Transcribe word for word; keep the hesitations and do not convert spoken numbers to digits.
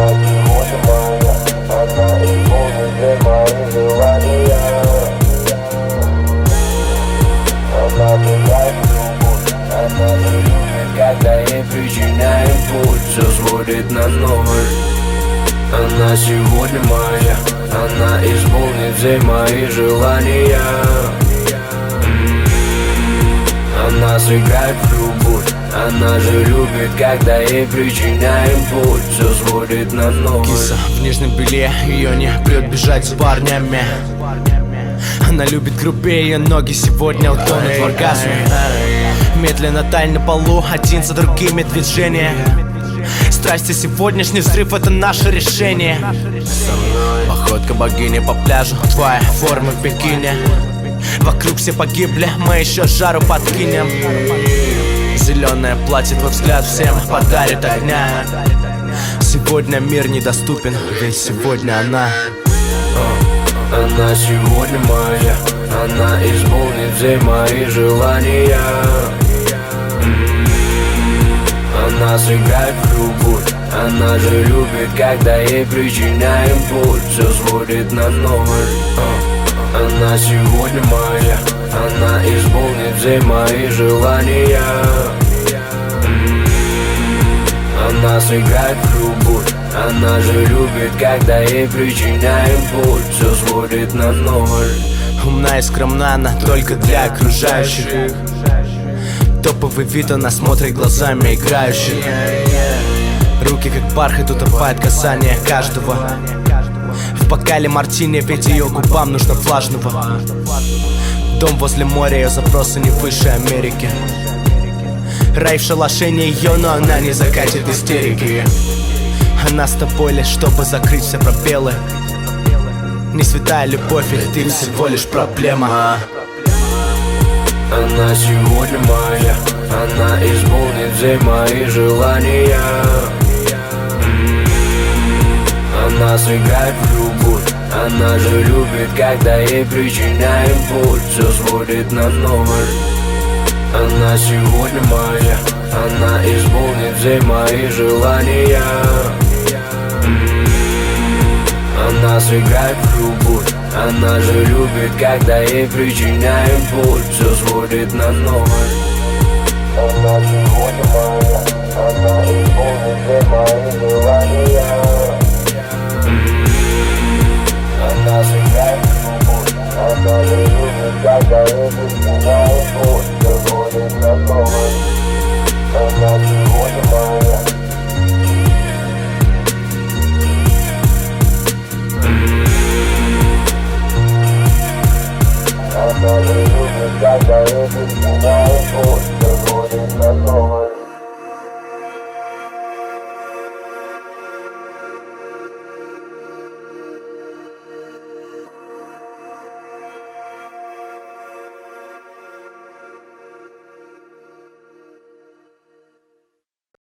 Она сегодня моя, она исполнит все мои желания. Она бывает любовь, она же любит, когда ей причиняем путь. Все сводит на ноль. Она сегодня моя, она исполнит все мои желания. Она сыграет в любовь, она же любит, когда ей причиняем боль. Все сводит на ноль. Киса в нижнем белье, ее не прет бежать с парнями. Она любит грубее, ее ноги сегодня утонут в оргазме. Медленно тай на полу, один за другими движения. Страсти, сегодняшний взрыв — это наше решение. Походка богини по пляжу, твоя форма в бикини. Вокруг все погибли, мы еще жару подкинем. Зеленое платье, твой взгляд всем подарит огня. Сегодня мир недоступен, ведь сегодня она. Она сегодня моя, она исполнит все мои желания. Она сыграет в любовь, она же любит, когда ей причиняем боль. Все сводит на ноль. Она сегодня моя, она исполнит все мои желания. Она сыграет в любовь, она же любит, когда ей причиняем боль. Все сводит на ноль. Умна и скромна она только для окружающих. Топовый вид, она смотрит глазами играющих. Руки как бархат, утопает касание каждого. В бокале мартини, ведь ее губам нужно влажного. Дом возле моря, ее запросы не выше Америки. Рай в шалаше не ее, но она не закатит истерики. Она с тобой лишь, чтобы закрыть все пробелы. Не святая любовь, ведь ты всего лишь проблема. Она сегодня моя, она исполнит все мои желания. Она сыграет в любовь, она же любит, когда ей причиняем боль. Все сводит на ноль. Она сегодня моя, она исполнит все мои желания. Она сыграет в любовь, она же любит, когда ей причиняем боль. Все сводит на ноль. Она сегодня моя, она исполнит все мои желания. Она сыграет в любовь, она же любит, когда ей причиняем боль. Все сводит на ноль. Она сегодня моя. Она же любит, когда ей причиняем боль.